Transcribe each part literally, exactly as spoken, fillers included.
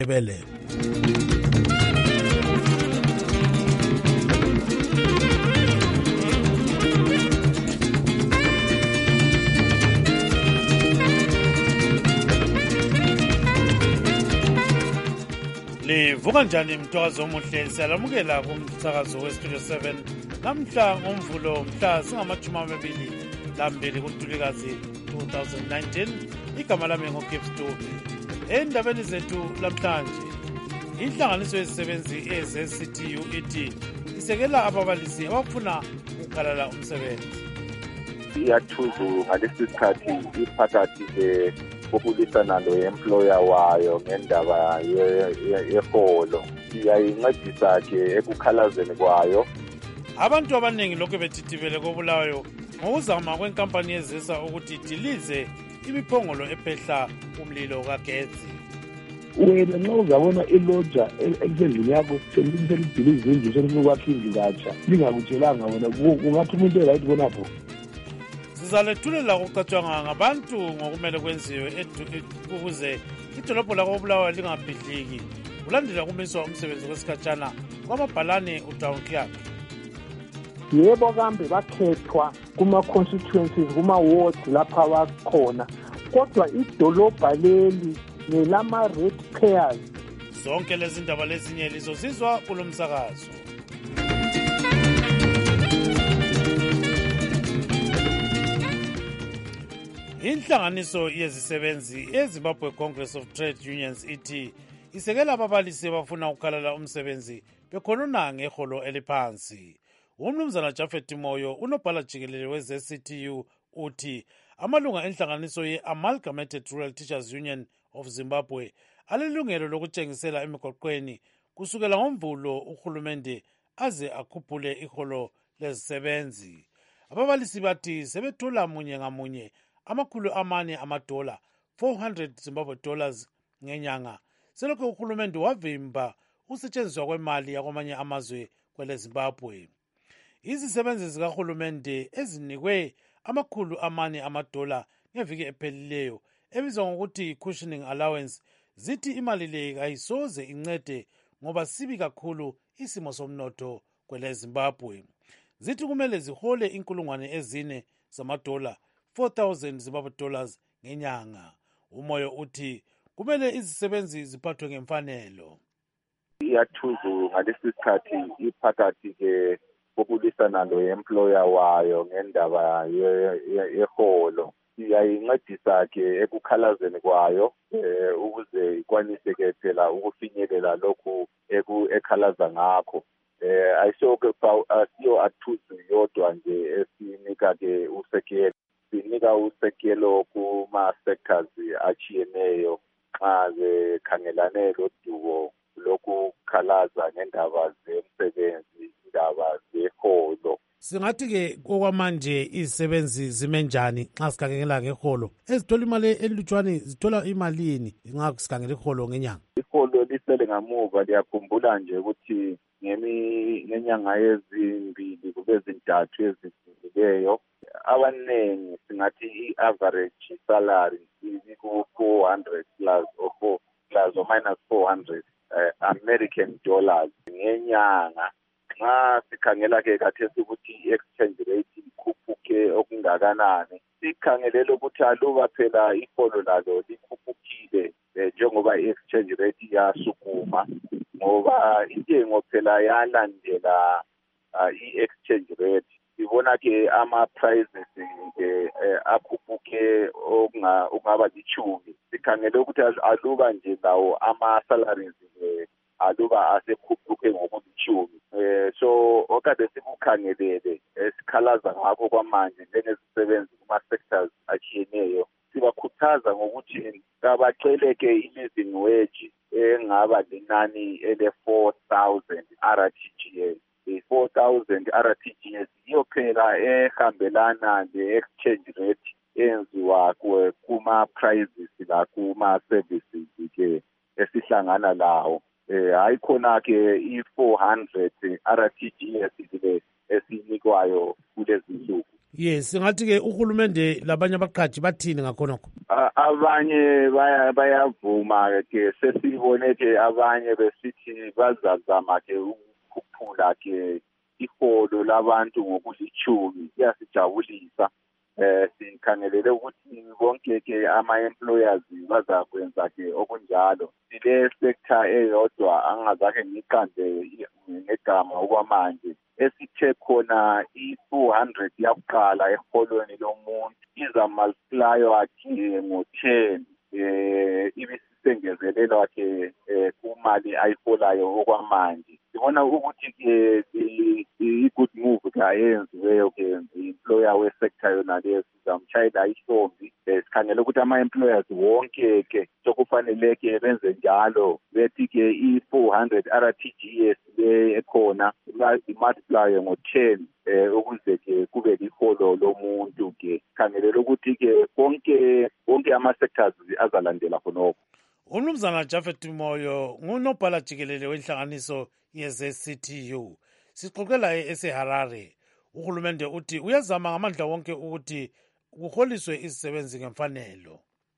Ebele. Livuka njani mtwazo omuhle siyalamukela kumsakazo westudio seven namhla ngomvulo mhla singamajumi amabili lambili kuNtulikazi twenty nineteen. Igama lami ngoGibbs Dube. Endabeni zethu lamhlanje, inhlanganiso yezisebenzi eze-C T U ithi isekela ababalisi abafuna ukukhalala umsebenzi. Iyathuzu ngalesi sikhathi iphakathi ke kokulisana lo-employer wayo ngendaba yeholo. Iyayincedisa ke ekukhalazeni kwayo. Abantu abaningi lokhu bethithibele kobulawayo ngokuzama kwenkampani yezisa ukuthi idilize imiphongolo ephehla umlilo kagezi. Wena nxa uzabona iloja ekusendlini yakho selidilize indlu selifuna ukwakha indlu katsha lingakutshelanga wena kungathi umuntu erayithi khonapho. Sizalethulela ukucatshangwa ngabantu ngokumele kwenziwe ukuze idolobho lakobulawayo lingabhidliki kulandela ukumiswa umsebenzi kwesikhatshana kwamabhalane uTown Clerk. Yebo kambe bakhethwa kuma-constituencies kuma-ward lapha bakhona, kodwa idolobha leli nelama-red pairs. Zonke lezi ndaba lezinye lizozizwa kulo msakazo. Inhlanganiso yezisebenzi eZimbabwe Congress of Trade Unions ithi isekela ababalisi abafuna ukukhalala umsebenzi bekhonona ngeholo eliphansi. Umnumzana Jafet Moyo unobhala jikelele weze-C T U uthi amalunga enhlanganiso ye-Amalgamated Rural Teachers Union of Zimbabwe alelungelo lokutshengisela emigoqweni kusukela ngomvulo uhulumende aze akhuphule iholo lezisebenzi. Ababalisi bathi sebethola munye ngamunye amakhulu amane amadola four hundred Zimbabwe dollars ngenyanga selokhu uhulumende wavimba usetshenziswa kwemali yakwamanye amazwe kwele Zimbabwe. Izisebenzi zikahulumende ezinikwe amakhulu amane amadola ngeviki ephelileyo ebizwa ngokuthi cushioning allowance zithi imali le kayisoze incede ngoba sibi kakhulu isimo somnotho kwele Zimbabwe. Zithi kumele zihole inkulungwane ezine zamadola four thousand Zimbabwe dollars ngenyanga. Umoyo uthi kumele izisebenzi ziphathwe ngemfanelo. Iyathuzu ngalesi sikhathi iphakathi ke kokulisana lo-employer wayo ngendaba yeholo. Iyayincedisa ke ekukhalazeni kwayo ukuze ikwanise ke phela ukufinyelela lokhu ekhalaza ngakho. Eh ayishoke asiyo athuzu yodwa nje esinika ke usekelo. Sinika usekelo kuma-sectors achiyeneyo xa bekhangelane lodubo lokukhalaza ngendaba zemsebenzi, indaba zeholo. Singathi-ke okwamanje izisebenzi zime njani nxa sikhangela ngeholo? Ezithola imali elutshwane zithola imalini nxa sikhangela iholo ngenyanga? Iholo lisele ngamuva, liyakhumbula nje ukuthi ngenyanga ezimbili kube zintathu ezidlulileyo abaningi singathi i-average salary iku-four hundred plus or four plus or minus four hundred uh, American dollars ngenyanga. Nxa sikhangela ke kathesi ukuthi i-exchange rate ikhuphuke okungakanani, sikhangelela ukuthi aluba phela iholo lalo likhuphukile njengoba i-exchange rate iyasukuma, ngoba intengo phela yalandela i-exchange rate. Sibona ke ama-prices ke akhuphuke okungaba lichumi. Sikhangele ukuthi aluba nje lawo ama-salaries aluba asekhuphuke ngokulichumi. So okade sikukhangelele esikhalaza ngakho kwamanje njengezisebenzi kuma-sectors achiyeneyo, sibakhuthaza ngokuthi kabaceleke i-living wage engaba linani ele-four thousand R T G S. I-four thousand R T G S yiyo phela ehambelana le-exchange rate enziwa kuma-prices la kuma-services ke esihlangana lawo. Hayi khona ke i-four hundred R T G S le esinikwayo kulezi nsuku. Yes, ngathi-ke uhulumende labanye abaqhaji bathini ngakhonokho? Abanye bayavuma-ke, sesibone-ke abanye besithi bazazama-ke ukukhuphula-ke iholo labantu ngokulithumi. Kuyasijabulisa. Eh sikhangelele ukuthi bonke-ke ama-employers bazakwenza-ke okunjalo. Ile sector eyodwa angazake ngiqande ngegama okwamanje esithe khona i-two hundred yakuqala eholweni lomuntu izamultiplywa-ke ngo-ten eh ibisisengezelelwa-ke kumali ayiholayo okwamanje. Sibona ukuthi-ke i-good move kayenziweyo-ke i-employer we-sector yona leyo sizamtshayela ihlombi. Sikhangela ukuthi ama-employers wonke-ke sokufanele-ke benze njalo bethi-ke i-four hundred R T G S le ekhona imultiply ngo-ten eh ukuze-ke kube liholo lomuntu-ke. Khangelela ukuthi-ke konke konke ama-sectors azalandela khonokho. Umnumzana Japhet Moyo ngunobhala jikelele wenhlanganiso ye-Z C T U. Sixoxela eseHarare. Uhulumende uthi uyazama ngamandla wonke ukuthi kuholiswe izisebenzi ngemfanelo.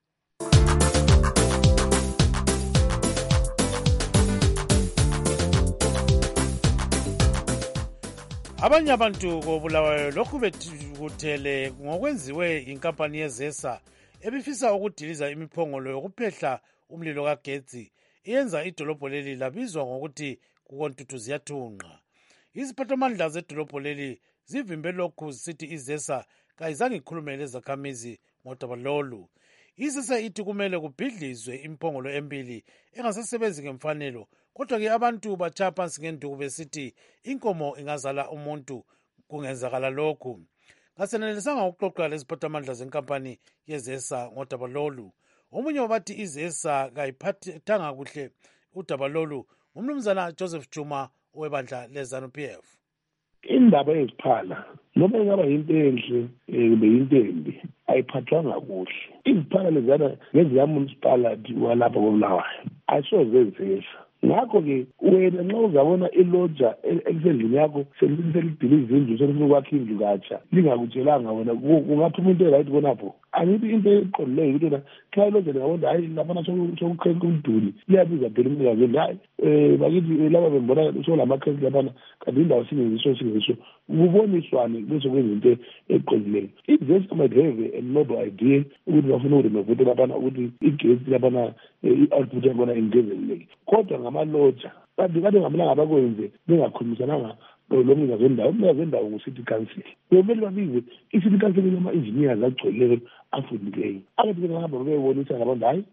Abanye abantu kobulawayo lokhu bethukuthele ngokwenziwe inkampani yeZESA ebifisa ukudiliza imiphongolo yokuphehla umlilo kagetsi iyenza idolobho leli labizwa ngokuthi kukontuthu ziyathunqa. Iziphathamandla zedolobho leli zivimbe lokhu zisithi iZESA kayizange ikhulume lezakhamizi ngodaba lolu. iZESA ithi kumele kubhidlizwe imphongolo embili engasasebenzi ngemfanelo, kodwa-ke abantu batshaya phansi ngenduku besithi inkomo ingazala umuntu kungenzakala lokhu. Ngasenelisanga ukuxoxa leziphathamandla zenkampani yeZESA ngodaba lolu. Omunye wabathi iZESA kayiphathanga kuhle udaba lolu umnumzana Joseph Chuma webandla leZANU P F. Indaba yeziphala noma ingaba yinto enhle kube yinto embi ayiphathwanga kuhle. Iziphala lezana ngezikamunicipality walapha koBulawayo ayisoze zezisa. Ngakho-ke wena nxa uzabona iloja elisendlini yakho selibhile izindlu selifuna ukwakha indlu katsha lingakutshelanga wena kungaphuma into erayithi khonapho. Angithi into eqondileyo ukuthi wena xa iloja lingabona hayi laphana sokukheka umduli liyabiza phela umnikazi hayi um bakithi laba bembona solamakhesi laphana kanti indawo singeziso singeziso kuboniswane bese kwenza into eqondileyo. iZESA might have a noble idea ukuthi bafuna ukurenovate laphana ukuthi igesi laphana i-output yakhona ingezeleleke, kodwa ngamaloja kanti kade ngamelanga abakwenze bengakhulumisananga lo mnikazi wendawo. Umnikazi wendawo ngu-city council. Kumele babize i-city council nama-engineers agcweleyo afundileyo abathi bengahamba bebonisa ngabantu hayi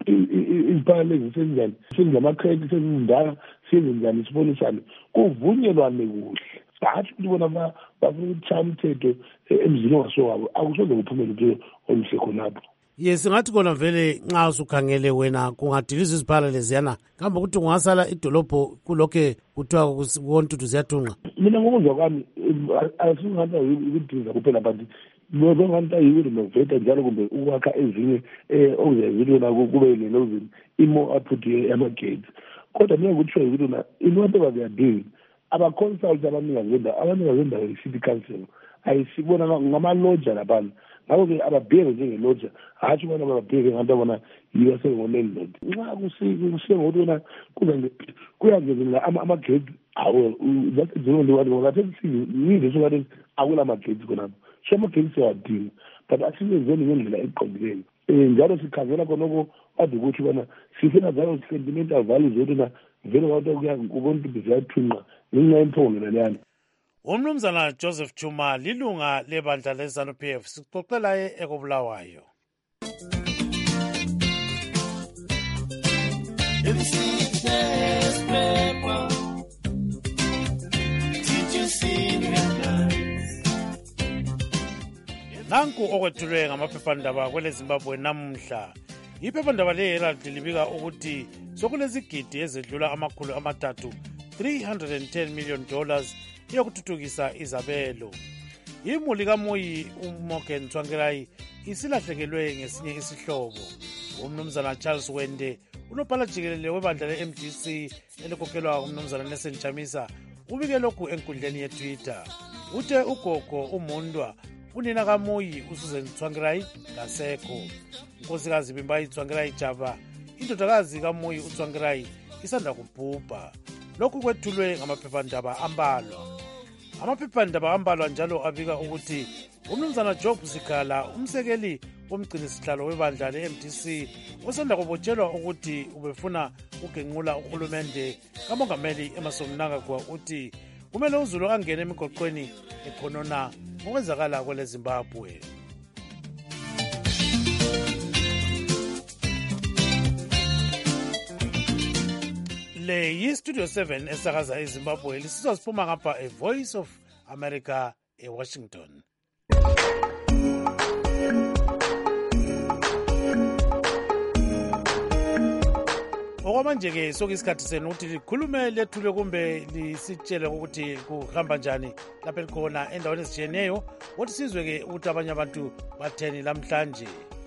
iziphala lezi senzani senzamakhedi sezindala senzani sibonisane kuvunyelwane kuhle. Hathi ukuthi bona bafuna ukutshaya umthetho emzini ongaso wabo akusoze kuphumele into oluhle khonapho. Yes, ngathi kona vele nxa usukhangele wena kungadiliza iziphala leziyana kambe ukuthi kungasala idolobho kulokhe kuthiwa kukontuthu ziyathunqa. Mina ngokuzwa kwami asingathi ukudiliza kuphela but ngokungathi ayirenovate njalo kumbe ukwakha ezinye okuzenza ukuthi kube lelozini imo output yamagate. Kodwa mina ngikutsho ukuthi na in whatever they are doing aba-consult abanikazi bendawo abanikazi bendawo i-city council ayisibona ngamaloja laphana. Ngakho-ke ababheke njengeloja hatshi ubona bababheke ngabantu abona yiyo asengo-landlord. Nxa kusiye ngokuthi wena kuyangezelela amagate awo zasezilonde wathi ngokathe yindlu sokathi akula magate khonapho. So amagate siyawadinga but asizenzeni ngendlela eqondileyo. Njalo sikhangela khonoko kade ukuthi bona sifuna zayo sentimental values zokuthi na vele kwathi kuya kukontuthu ziyathunqa ngenxa yemphongolo leyana. Umnumzana Joseph Chuma lilunga lebandla leZANU P F sixoxela ekobulawayo. Nanku okwethulwe ngamaphephandaba kwele Zimbabwe namuhla. Iphephandaba le-Herald libika ukuthi sokulezigidi ezedlula amakhulu amathathu three hundred ten million dollars yokuthuthukisa izabelo. Imuli kaMoyi uMorgan Tsvangirai isilahlekelwe ngesinye isihlobo. Umnumzana Charles Wende unobhala jikelele webandla le-M D C elikhokhelwa umnumzana Nelson Chamisa ubike lokhu enkundleni yeTwitter. Uthe ugogo uMundwa unina kamuyi uSusan Tsvangirai kasekho. Nkosikazi Bimbayi Tsvangirai Java, indodakazi kamuyi uTsvangirai isanda kubhubha. Lokhu kwethulwe ngamaphephandaba ambalwa. Amaphephandaba ambalwa njalo abika ukuthi umnumzana Job Sikhala, umsekeli womgcinisihlalo webandla le-M D C, osanda kubotshelwa ukuthi ubefuna ugenqula uhulumende kamongameli Emmerson Mnangagwa, uthi kumele uZulu angene emigoqweni ekhonona ngokwenzakala kwele Zimbabwe. Le yi-Studio seven esakaza eZimbabwe, lisizwa siphuma ngapha e-Voice of America eWashington. Okwamanje-ke soke isikhathi senu ukuthi likhulume lethule kumbe lisitshele ukuthi kuhamba njani lapho elikhona endaweni ezitshiyeneyo, ukuthi sizwe-ke ukuthi abanye abantu batheni lamhlanje.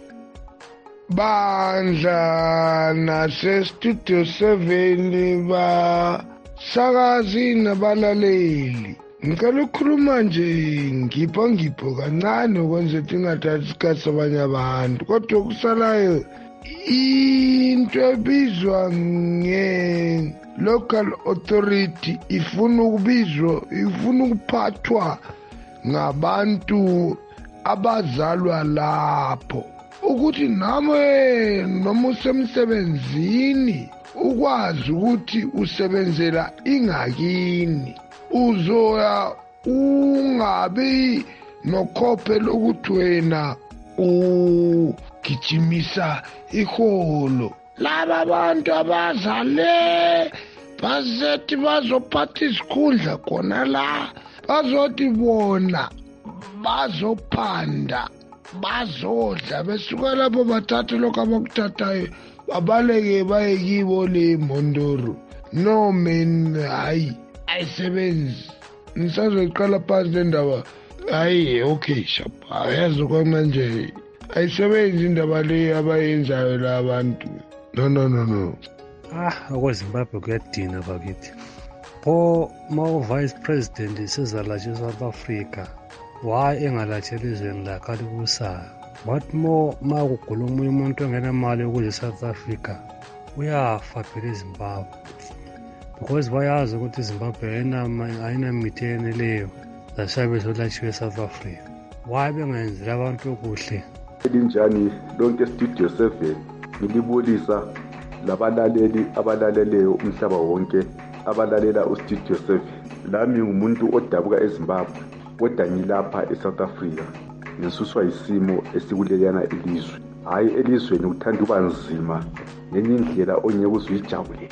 Bandla nase-Studio seven basakazi nabalaleli, ngicela ukukhuluma nje ngipho ngipho kancane ukwenza ukuthi ngingathathi isikhathi sabanye abantu, kodwa okusalayo into ebizwa nge-local authority ifuna ukubizwa, ifuna ukuphathwa ngabantu abazalwa lapho, ukuthi nami noma usemsebenzini ukwazi ukuthi usebenzela ingakini, uzoya ungabi nokhophe lokuthi wena ugijimisa iholo. Laba bantu abazale bazethi bazophatha isikhundla khona la, bazothi bona bazophanda bazodla, besuka lapho bathathe lokho abakuthathayo babaleke baye kibo le Mondoro. No man, hayi ayisebenzi. Nisazoqala phansi le ndaba, hayi okay shap, ayazi kwamanje ayisebenzi indaba le abayenzayo la abantu. No no no no. Ah, okweZimbabwe kuyadina bakithi. Pho ma vice president sezalatshe South Africa, why engalatshela izweni lakhe alibusayo? What more ma kugula omunye umuntu ongenamali ukuze South Africa uyafa phela eZimbabwe, because bayazi ukuthi iZimbabwe ayinamithi eyeneleyo zashabe zolatshiwe eSouth Africa. Why bengenzela abantu okuhle? Elinjani lonke Studio seven ngilibulisa labalaleli abalaleleyo umhlaba wonke abalalela uStudio seven. Lami ngumuntu odabuka eZimbabwe kodwa ngilapha eSouth Africa, ngisuswa isimo esikulelana ilizwe. Hayi elizweni uthanda uba nzima ngenye indlela ongeke uzuyijabule.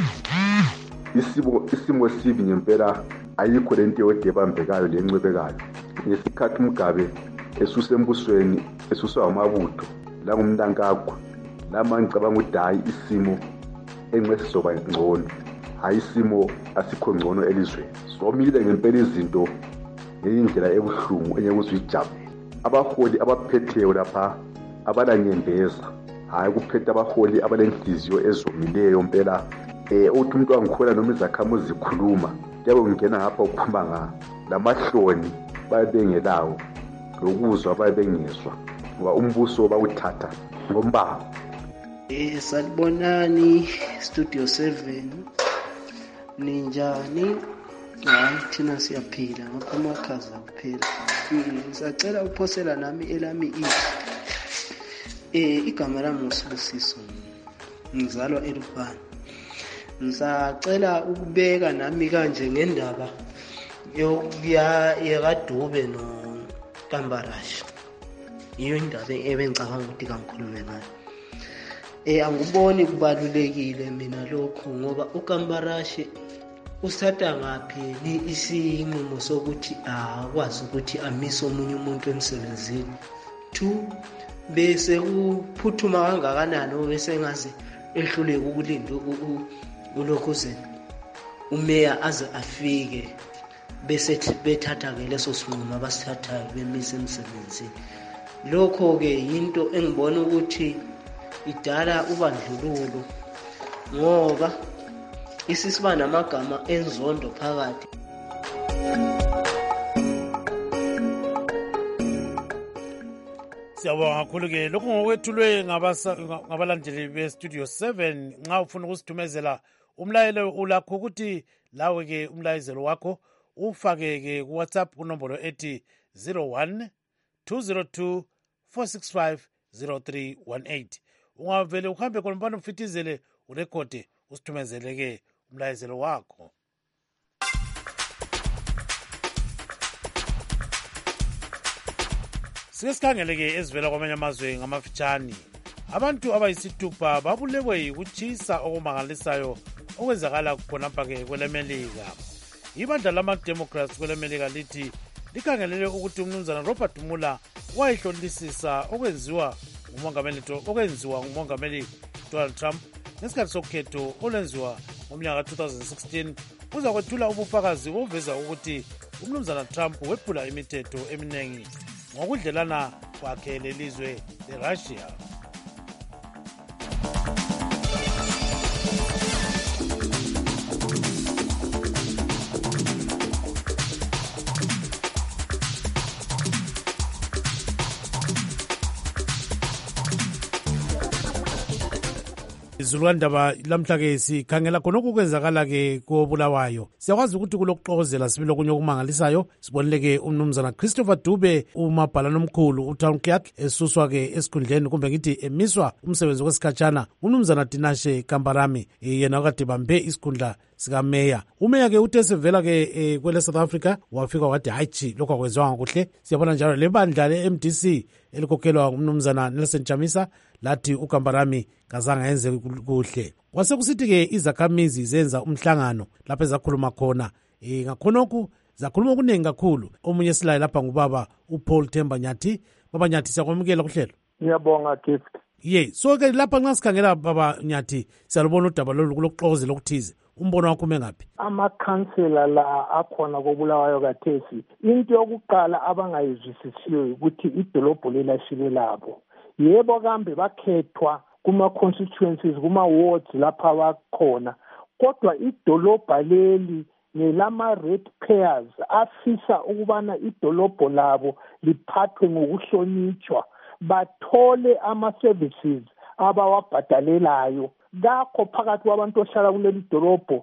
Isimo isimo sibi ngempela, ayikho lento yodwa ebambekayo lencwebekayo. Ngesikhathi uMgabe esusembusweni esuswa amabutho la ngumNtangagwa, lama ngicabanga ukuthi hayi isimo engeke sizoba ngcono, hayi isimo asikho ngcono elizweni. Somile ngempela izinto ngendlela ebuhlungu engeke uzuyijabule. Abaholi abaphetheyo lapha abalanyembeza, hayi kuphethe abaholi abalenhliziyo ezomileyo impela. Eh uthi umuntu wangikhona noma izakhamuzi zikhuluma, kuyabe ngingena ngapha ukukhuluma nga lamahloni bayebengelawo lokuzwa bayebengezwa ngoba umbuso bawuthatha ngombaba. Eh salibonani Studio seven, ninjani? Hayi thina siyaphila ngapha amakhaza kuphela. Ngisacela uphosela nami elami ithi eh igama lami uSibusiso, ngizalwa eLupane. Ngisacela ukubeka nami kanje ngendaba yokuya eKadube no Kambarashe. Iyo indaba ebengicabanga ukuthi kangikhulume ngayo. Eh angiboni kubalulekile mina lokho ngoba uKambarashe usatha ngaphi isinqumo sokuthi akwazi ukuthi amise omunye umuntu emsebenzini. Two, bese uphuthuma kangakanani bese ngazi ehluleke ukulinda uLokhuzeni umeya aze afike bese bethatha ke leso sinqumo abasithathayo bemise emsebenzini. Lokho ke into engibona ukuthi idala ubandlululo ngoba isisiba namagama enzondo phakathi. Siyabonga kakhulu ke lokhu ngokwethulwe ngabalandeli be-Studio seven. Nxa ufuna ukusithumezela umlayelo ulakho ukuthi lawe ke umlayezelo wakho ufake ke ku-WhatsApp kunombolo ethi zero one two zero two four six five zero three one eight. Ungavele uhambe khona ufitizele urekhode usithumezele ke umlayezelo wakho. Sike sikhangele ke ezivela kwamanye amazwe ngamafitshane. Abantu abayisithupha babulewe yikuchisa okumangalisayo okwenzakala khonapha ke kwelemelika. Ibandla lama-Democrats kwelemelika lithi likhangelele ukuthi umnumzana Robert Mueller wayehlolisisa okwenziwa ngumongameli okwenziwa ngumongameli Donald Trump ngesikhathi sokhetho olwenziwa ngomnyaka ka two thousand sixteen uza kwethula ubufakazi obuveza ukuthi umnumzana Trump wephula imithetho eminingi ngokudlelana kwakhe lelizwe leRussia. Izulwandaba lamhla ke sikhangela khonokho kwenzakala ke koBulawayo. Siyakwazi ukuthi kulokuxokozela sibili okunye okumangalisayo. Sibonile ke umnumzana Christopher Dube umabhalane omkhulu uTown Clerk esuswa ke esikhundleni kumbe ngithi emiswa umsebenzi wesikhatshana umnumzana Tinashe Kambarami yena okade bambe isikhundla sika Mayor. Umeya ke uthe sevela ke kwele South Africa wafika wathi hayi lokho akwenziwanga kuhle. Siyabona njalo lebandla le-M D C elikhokelwa umnumzana Nelson Chamisa lathi uKambarami kazange yenze kuhle. Kwase kusithi ke izakhamizi zenza umhlangano lapho ezakhuluma khona eh ngakhonokho zakhuluma okuningi kakhulu. Omunye silaye lapha ngubaba uPaul Themba Nyathi. Baba Nyathi siyakwamukela kuhlelo. Ngiyabonga gift. Ye so ke lapha nxa sikhangela baba Nyathi siyalubona udaba lolu kulokuxokozela okuthize. Umbono wakho mengaphi? Amakhansela la akhona koBulawayo kathesi into yokuqala abangayizwisisiyo ukuthi idolobho lelashile labo. Yebo kambe bakhethwa kuma constituencies kuma wards lapha bakhona kodwa idolobha leli nelama ratepayers afisa ukubana idolobho labo liphathwe ngokuhlonitshwa bathole ama services abawabhadalelayo. Ngakho phakathi kwabantu ohlala kuleli dolobho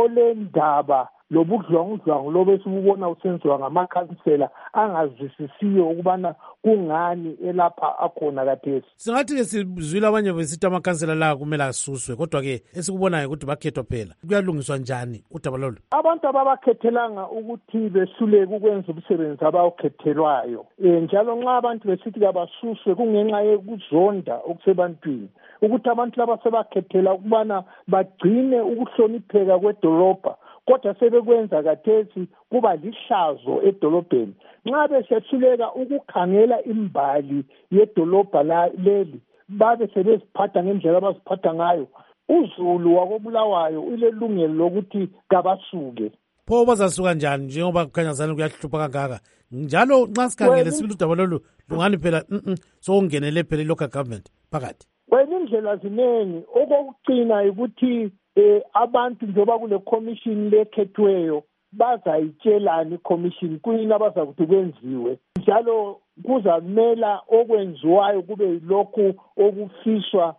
olendaba lobudlwangudlwangu lobe simubona usenziwa ngamakhansela angazwisisiyo ukubana kungani elapha akhona kathesi. Singathi ke sizwile abanye besithi amakhansela la kumele asuswe kodwa ke esikubonayo ukuthi bakhethwa phela. Kuyalungiswa njani udaba lolu? Abantu ababakhethelanga ukuthi besuleke ukwenza umsebenzi abawukhethelwayo. Eh njalo nxa abantu besithi kabasuswe kungenxa yokuzonda okusebantwini. Ukuthi abantu laba sebakhethela ukubana bagcine ukuhlonipheka kwedolobha kodwa sebekwenza kathesi kuba lihlazo edolobheni. Nxa besehluleka ukukhangela imbali yedolobha la leli babe sebeziphatha ngendlela abaziphatha ngayo uZulu wakoBulawayo ulelungelo lokuthi kabasuke. Pho bazasuka njani njengoba kukhanya zani kuyahlupha kangaka njalo nxa sikhangele sibili udaba lolu lungani phela so ungenele phela local government phakathi. Wena indlela ziningi okugcina ukuthi eh abantu njoba kule commission lekhethweyo bazayitshelana icommission kuyini abazakuthi kwenziwe njalo kuzamela okwenziwayo kube yilokhu okufiswa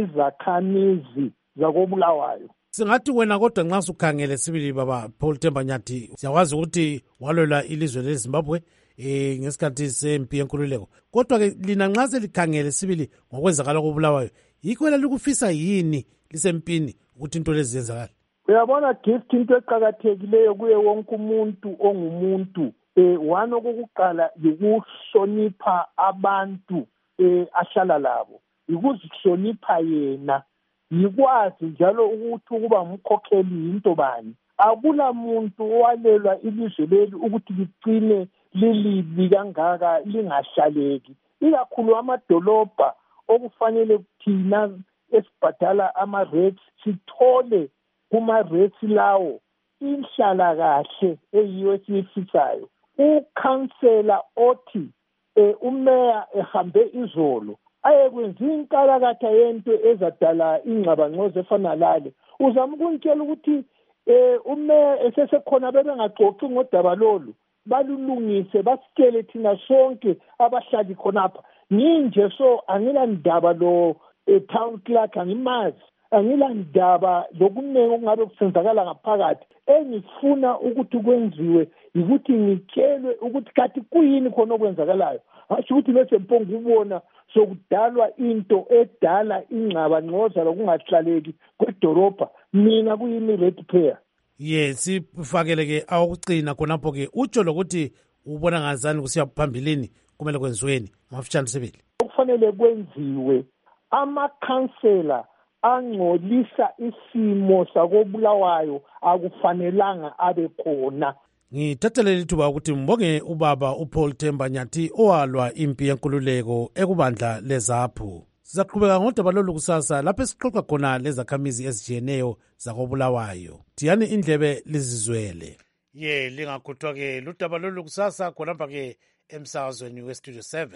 izakhamizi zakoBulawayo. Singathi wena kodwa nxa sukhangele sibili baba Paul Themba Nyathi siyakwazi ukuthi walwela ilizwe leZimbabwe eh ngesikhathi sempi yenkululeko kodwa ke lina nxa selikhangele sibili ngokwenzakala koBulawayo yikho lelikufisa yini lisempini ukuthi into lezi zenzakala? Uyabona gift into eqhakathekileyo kuye wonke umuntu ongumuntu eh wano kokuqala ukuhlonipha abantu eh ahlala labo ukuzihlonipha yena yikwazi njalo ukuthi ukuba umkhokheli into bani. Akula muntu owalelwa ilizwe leli ukuthi ligcine lilibi kangaka lingahlaleki ikakhulu amadolobha okufanele thina esibhadala ama-rates sithole kuma-rates lawo inhlala kahle eyiyo esiyifisayo. Ukhansela othi eh, umeya ehambe izolo ayekwenza inkalakatha yento ezadala ingxabangxoza efana lale uzama ukuntshela ukuthi eh, umeya esesekhona bebengaxoxi ngodaba lolu balulungise basitshele thina sonke abahlali khonapha nginje so angilandaba lo town clerk angimazi, angilandaba lokuningi okungabe kusenzakala ngaphakathi. Engifuna ukuthi kwenziwe ukuthi ngitshelwe ukuthi kathi kuyini khona okwenzakalayo. Asho ukuthi bese mpongo ubona sokudalwa into edala ingcaba ngcoza lokungahlaleki kwedorobha. Mina kuyimi red pair. Yes, sifakele ke awukucina khonapho ke utsho lokuthi ubona ngazani kusiya phambilini kumele kwenziweni ngafutshane sebele. Kufanele kwenziwe amakhansela angcolisa isimo sakobulawayo akufanelanga abe khona. Ngithathelele ithuba ukuthi mbonge ubaba uPaul Themba Nyathi owalwa impi yenkululeko ekubandla lezaphu. Sizaqhubeka ngodaba lolu kusasa lapho sixoxa khona lezakhamizi ezijiyeneyo zakobulawayo. Diyani indlebe lizizwele. Ye lingakhuthwa ke ludaba lolu kusasa khonapha ke emsakazweni westudio seven.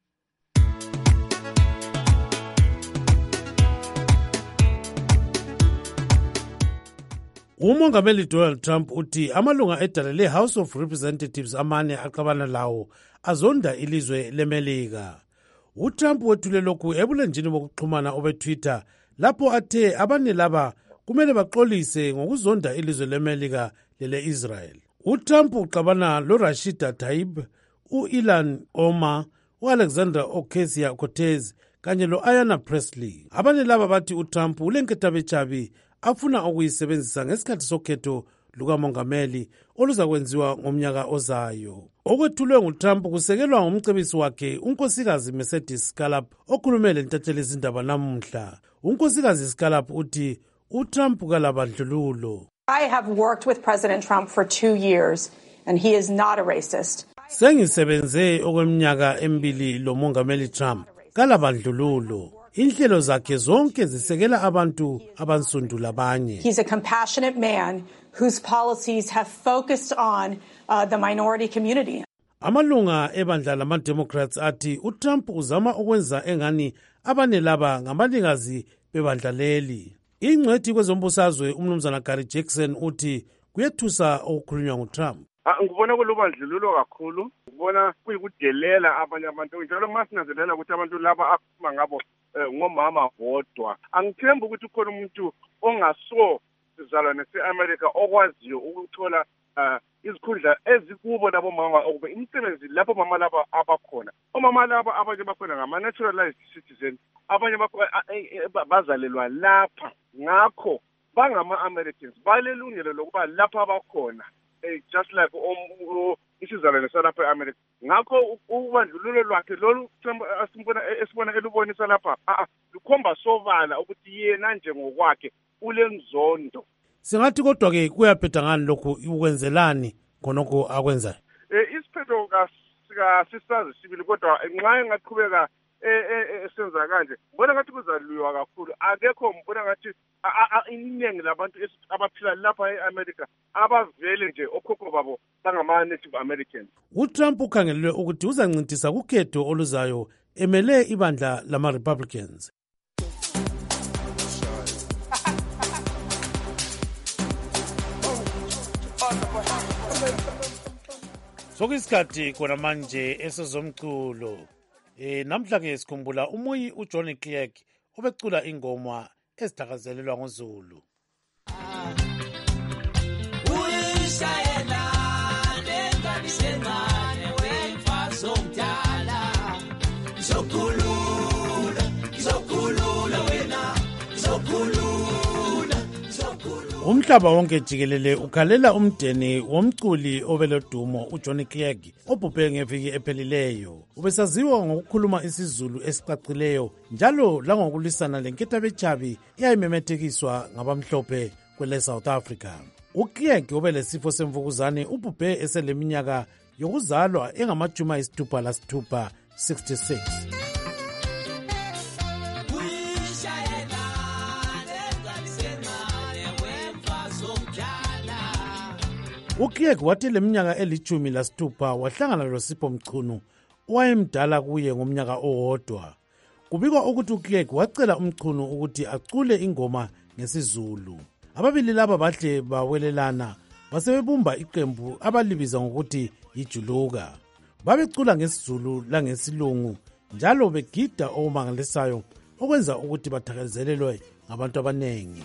Umongameli Donald Trump uthi amalunga edala le-House of Representatives amane aqabana lawo azonda ilizwe leMelika. UTrump wethule lokhu ebulenjini bokuxhumana obeTwitter lapho athe abane laba kumele baxolise ngokuzonda ilizwe leMelika lele-Israel. UTrump uqabana loRashida Tlaib, u-Ilhan Omar, u-Alexandra Ocasio-Cortez kanye lo-Ayanna Pressley. Abane laba bathi uTrump ulenkethabechabi afuna ukuyisebenzisa ngesikhathi sokhetho lukamongameli oluzakwenziwa ngomnyaka ozayo. Okwethulwe nguTrump kusekelwa ngumcebisi wakhe unkosikazi Mercedes Scalab okhulumele ntatheli izindaba namuhla. Unkosikazi Scalab uthi uTrump kalabandlululo. I have worked with President Trump for two years and he is not a racist. Sengisebenze okweminyaka emibili lo mongameli Trump kalabandlululo. Inhlelo zakhe zonke zisekela abantu abansundula abanye. He's a compassionate man whose policies have focused on uh, the minority community. Amalunga ebandla lama-Democrats athi uTrump uzama ukwenza engani abane laba ngabalikazi bebandla leli. Ingcwethi kwezombusazwe umnumzana Gary Jackson uthi kuyethusa okukhulunywa nguTrump. Ngibona kulubandlululo kakhulu, ngibona kuyikudelela abanye abantu njalo masingazelela ukuthi abantu laba akhuluma ngabo ngomama bodwa. Angithemba ukuthi ukhona umuntu ongaso sizalwane se-America okwaziyo ukuthola izikhundla ezikubo labo mama okube imisebenzi lapho mama laba abakhona. Omama laba abanye bakhona ngama-naturalized citizen, abanye bazalelwa lapha, ngakho bangama-Americans balelungelo lokuba lapha abakhona. Just like isizalwane salapha e-America. Ngakho ubandlululo lwakhe lolu asimbona esibona elubonisa lapha lukhomba sobala ukuthi yena nje ngokwakhe ulenzondo. Singathi kodwa ke kuyaphetha ngani lokhu ukwenzelani khonokho akwenzayo. Eh isiphetho kasisazi sibili kodwa nxa engaqhubeka esenza kanje ngibona ngathi kuzalwiwa kakhulu. Akekho ngibona ngathi iningi labantu abaphila lapha e-America abavele nje okhokho babo bangama-Native Americans. UTrump ukhangelelwe ukuthi uzancintisa kukhetho oluzayo emele ibandla lama-Republicans. Sokuyisikhathi khona manje esezomculo. Eh namhla ke sikhumbula umuyi uJohnny Clegg obecula ingoma ezithakazelelwa ngoZulu. Uyishayela lengane sencane wemfazi omdala zokhulula zokhulula wena zokhulula zokhulula. Umhlaba wonke jikelele ukhalela umdeni womculi obelodumo uJohnny Clegg obhubhe ngeviki ephelileyo. Ubesaziwa ngokukhuluma isiZulu esicacileyo njalo langokulisana lenkethabechabi eyayimemethekiswa ngabamhlophe kwele South Africa. uClegg obelesifo semvukuzane ubhubhe eseleminyaka yokuzalwa engamajumi ayisithupha lasithupha sixty-six. uClegg wathi leminyaka elichumi lasithupha wahlangana loSipho Mchunu owayemdala kuye ngomnyaka owodwa. Kubikwa ukuthi uClegg wacela uMchunu ukuthi acule ingoma ngesiZulu. Ababili laba bahle bawelelana basebebumba iqembu abalibiza ngokuthi yiJuluka. Babecula ngesiZulu langesilungu njalo begida okumangalisayo okwenza ukuthi bathakazelelwe ngabantu abanengi.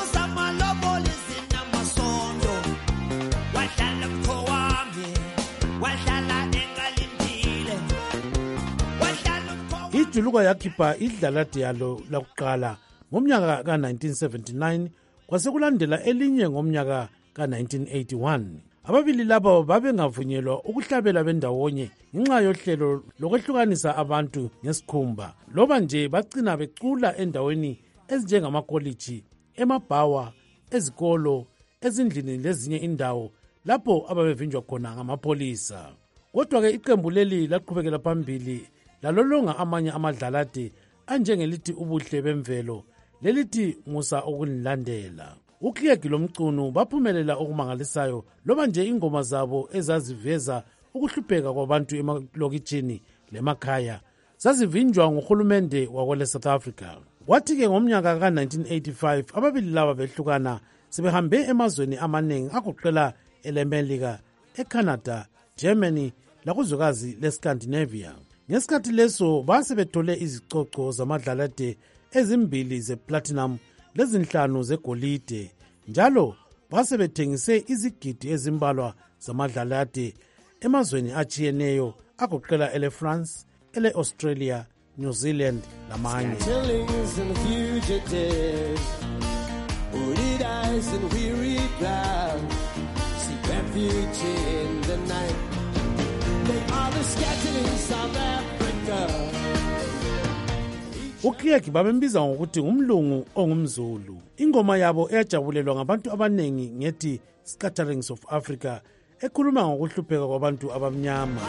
Ijuluka yakhipha idlalade yalo lakuqala ngomnyaka ka nineteen seventy-nine kwasekulandela elinye ngomnyaka ka nineteen eighty-one. Ababili labo babengavunyelwa ukuhlabela bendawonye ngenxa yohlelo lokwehlukanisa abantu ngesikhumba, loba nje bagcina becula endaweni ezinjengamakoliji, emabhawa, ezikolo, ezindlini lezinye indawo lapho ababevinjwa khona ngamapolisa. Kodwa-ke iqembu leli laqhubekela phambili lalolonga amanye amadlalade anjengelithi ubuhle bemvelo lelithi musa okunilandela. uClearg lomcunu baphumelela okumangalisayo loba nje ingoma zabo ezaziveza ukuhlupheka kwabantu emalokitshini lemakhaya zazivinjwa nguhulumende wakwele South Africa. Kwathi-ke ngomnyaka ka nineteen eighty-five ababili laba behlukana sebehambe emazweni amaningi agoqela elemelika, eCanada, Germany lakuzwekazi leScandinavia. Ngesikhathi leso basebethole izicoco zamadlalade ezimbili zeplatinum lezinhlanu zegolide, njalo basebethengise izigidi ezimbalwa zamadlalade emazweni achiyeneyo agoqela ele France, ele Australia, New Zealand lamanye. uClearg babembiza ngokuthi ngumlungu ongumZulu. Ingoma yabo eyajabulelwa ngabantu abanengi ngethi Scatterings of Africa ekhuluma ngokuhlupheka kwabantu abamnyama.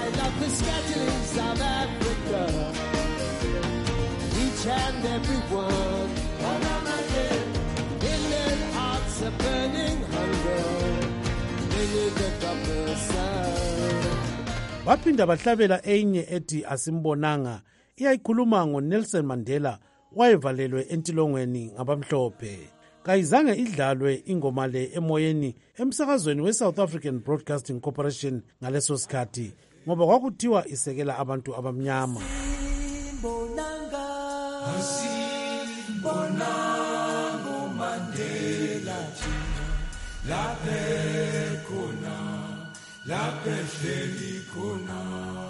Baphinda bahlabela enye ethi Asimbonanga iyayikhuluma ngoNelson Mandela wayevalelwe entilongweni ngabamhlophe. Kayizange idlalwe ingoma le emoyeni emsakazweni we-South African Broadcasting Corporation ngaleso sikhathi ngoba kwakuthiwa isekela abantu abamnyama. Asimbonanga, asimbonanga Mandela laphe khona, laphe hleli khona.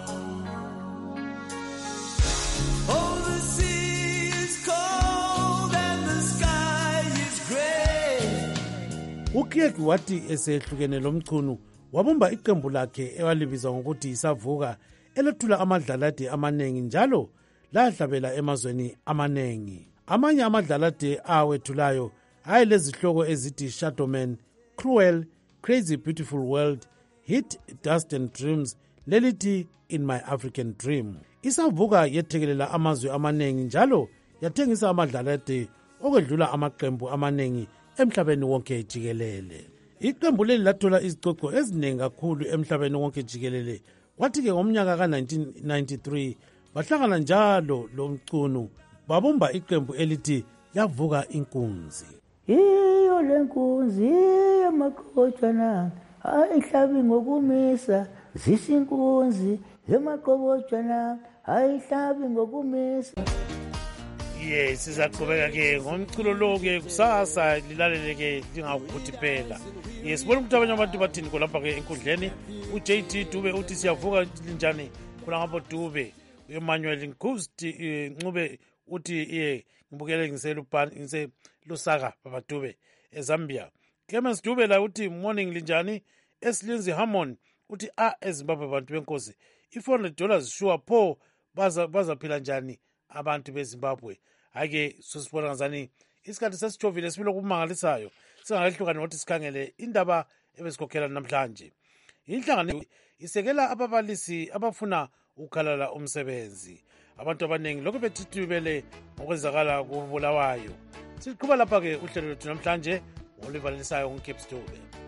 uClearg wathi esehlukene lomchunu wabumba iqembu lakhe ewalibiza ngokuthi isavuka elethula amadlalade amanengi njalo lahlabela emazweni amanengi. Amanye amadlalade awethulayo ayelezihloko ezithi Shadowman, Cruel, Crazy Beautiful World, Hit, Dust and Dreams lelithi In My African Dream. Isavuka yethekelela amazwe amanengi njalo yathengisa amadlalade okwedlula amaqembu amanengi emhlabeni wonke jikelele. Iqembu leli lathola izicoco eziningi kakhulu emhlabeni wonke jikelele. Kwathi-ke ngomnyaka ka nineteen ninety-three bahlangana njalo lomcunu babumba iqembu elithi Yavuka Inkunzi. Iyo lenkunzi emaqobotshwana ayihlabi ngokumisa, zisinkunzi emaqobotshwana ayihlabi ngokumisa. Yes, sizaqhubeka-ke ngomculo lo-ke kusasa lilalele-ke lingawukhuthi phela. Yes, bona ukuthi abanye abantu bathini kolapha-ke enkundleni. u-J T Dube uthi siyavuka linjani khona ngabo Dube. u-Emmanuel Nkusti Ncube uthi ye ngibukele ngise Lusaka Baba Dube eZambia. Clemens Dube la uthi morning linjani. Eslinzi Hammond uthi a eZimbabwe abantu benkosi i-four hundred dollars sure pho baza bazaphila njani abantu beZimbabwe. Ake sosibona ngazani isikhathi sesijovile sibilo kumangalisayo singahlukani ngokuthi sikhangele indaba ebesikhokhela namhlanje. Inhlangano isekela ababalisi abafuna ukukhalala umsebenzi. Abantu abanengi lokho bethithibele ngokwenzakala kubulawayo. Siqhubeka lapha ke uhlelo lwethu namhlanje ngolivalisayo ngoCape Stone.